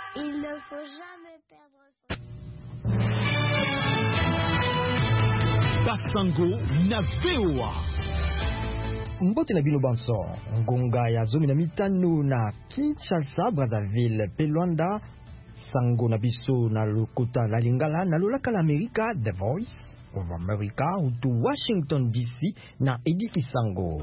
Il ne faut jamais perdre son... Basango na VOA. Mbote na bino banso ngonga ya 15 na Kinshasa, Brazzaville pe Luanda. Sango na biso na lokota la lingala na lolaka la Amerika, The Voice of America to Washington DC na Ediki Sango.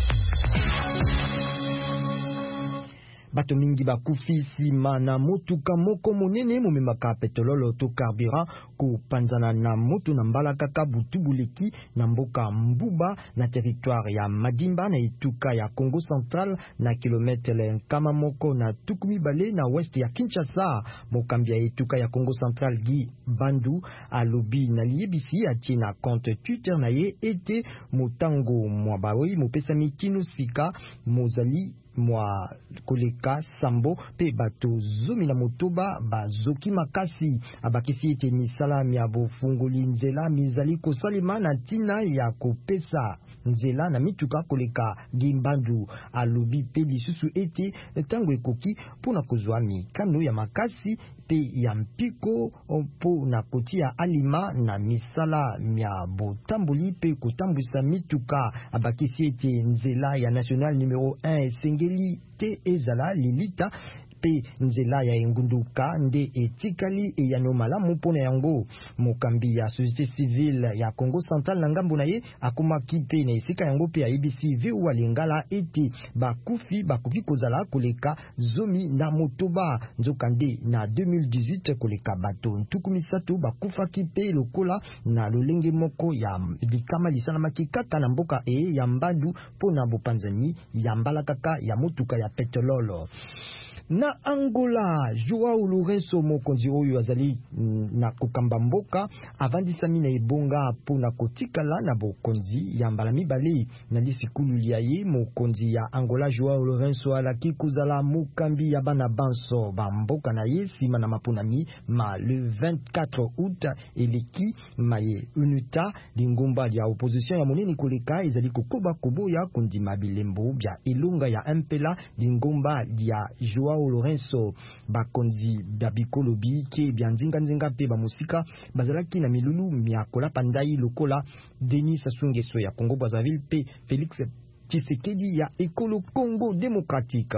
Bato mingi bakufi sima na motuka moko monene momemaka petrololo to carburant ko panzana na moto na mbala kaka butubuleki na mboka Mbuba na territoire ya Madimba na ituka ya Congo Central na kilometre nkama moko na tukumi bale na west ya Kinshasa. Mokambi ya ituka ya Congo Central Guy Bandu alobi na liebisi atie na compte Twitter na ye ete motango mwabawi mopesa mikino sika mozali mwa koleka sambo pe bato zomi na motoba bazoki makasi abakisi ete misala mia bofungoli nzela mizali kosalema na tina ya kopesa nzela na mituka koleka Gimbandu alobi pe lisusu ete tango ekoki pona kozwa mikano ya makasi pe ya mpiko po na kotia alima na misala mia botamboli pe kotambwisa mituka abakisi ete nzela ya national numero 1 esengeli te ezala lilita pe nzela ya engunduka nde etikali eyano malamu pona yango. Mokambi ya société civile ya Congo Central na ngambo na ye akomaki pe na esika yango pe IBC VU alingala ete bakufi kozala koleka zomi na motoba nzoka nde na 2018 koleka bato ntukumisatu bakufaki pe lokola na lolenge moko ya likama lisalamaki kaka na mboka ya Mbandu pona bopanzani ya mbala kaka ya motuka ya petrololo. Na Angola, Joao Lourenço mokonzi oyo azali na kokamba mboka avandisami na ebonga pona kotikala na bokonzi ya mbala mibale na lisikulu lia ye. Mokonzi ya Angola Joao Lourenço alaki kozala mokambi ya bana banso ba mboka na ye sima na mapunami ma le 24 août eleki maye UNITA lingomba ya opposition ya monene koleka ezali kokoba koboya kondima bilembo bya ilunga ya MPLA lingomba ya Joao Lourenço. Bakonzi babikolobi ke byanzinga pe bamusika bazalaki na milulu miakola pandai lokola Denis Sassou Nguesso ya Congo Brazzaville pe Félix Tshisekedi ya Ekolo Congo Démocratique.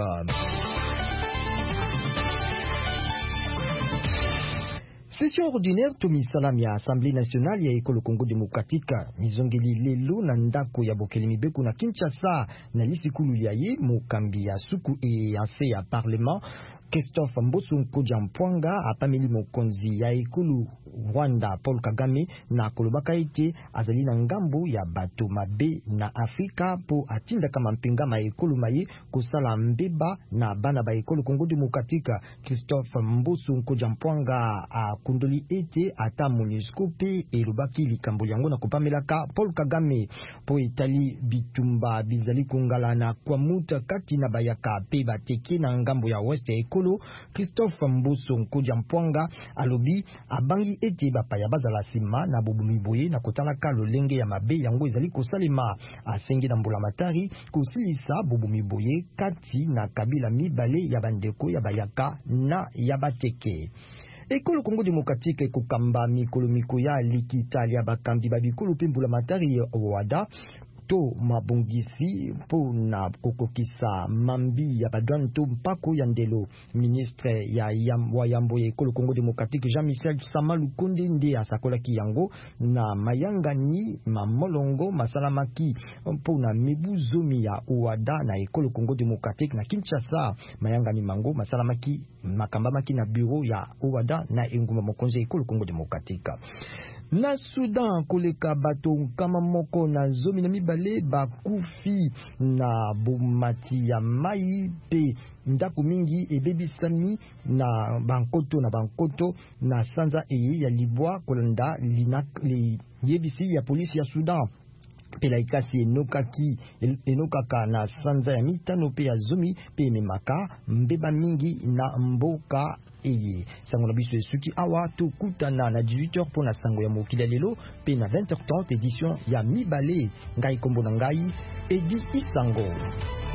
Session ordinaire to misalam ya Assemblée nationale ya Ekolo Congo Démocratique mizongeli lelo na ndako ya bokeli mibeku na Kinshasa na lisikulu ya ye. Mokambi ya suku anse ya parlement Christophe Mbosso Nkojambwanga apameli mokonzi ya Ekolo Rwanda Paul Kagame na kolobaka ete azali na ngambo ya bato mabe na Afrika po atinda kama mpinga ma ekolo maye kosala mbeba na bana ba Ekolo Congo Démocratique. Christophe Mbosso Nkojambwanga akundoli ete ata MONUSCO pe elobaki likambo yango na kopamelaka Paul Kagame po etali bitumba bizali kongala na kwa muta kati na bayaka pe bateke na ngambo ya west ya Ekolo. Christophe Mbosso Nkojambwanga alobi abangi ete bapaya bazala sima na bobumi boye na kotalaka lolenge ya mabe yango ezali kosalema. Asenge na mbula matari kosilisa bobumi boye kati na kabila mibale ya bandeko ya bayaka na ya bateke. Ekolo Congo Démocratique kokamba mikolo mikoya likitalia bakambi babikolo pe mbula matari wada to mabongisi po na kokokisa mambi ya badwan to mpako ya ndelo. Ministre ya yambo ya Ekolo Congo Démocratique Jean-Michel Samalukonde nde asakolaki yango na mayangani mamolongo masalamaki po na mebu zomi ya uwada na Ekolo Congo Démocratique na Kinshasa. Mayangani mango masalamaki makambamaki na bureau ya uwada na engumba mokonzi ya Ekolo Congo Démocratique. Na Sudan koleka bato kama moko na zomi na mibale bakufi na bomati ya mai pe ndako mingi ebebisami na bankoto na sanza ya libwa kolanda li yebisi ya polisi ya Sudan. Pela ikasi enokaka na sanza ya mitano pe ya zomi pe memaka mbeba mingi na mboka eye. Sango na biso esuki awa to kutana na 18h po na sango ya mokili lelo pe na 20h30 édition ya mibale. Ngai kombo na ngai Edi Isango.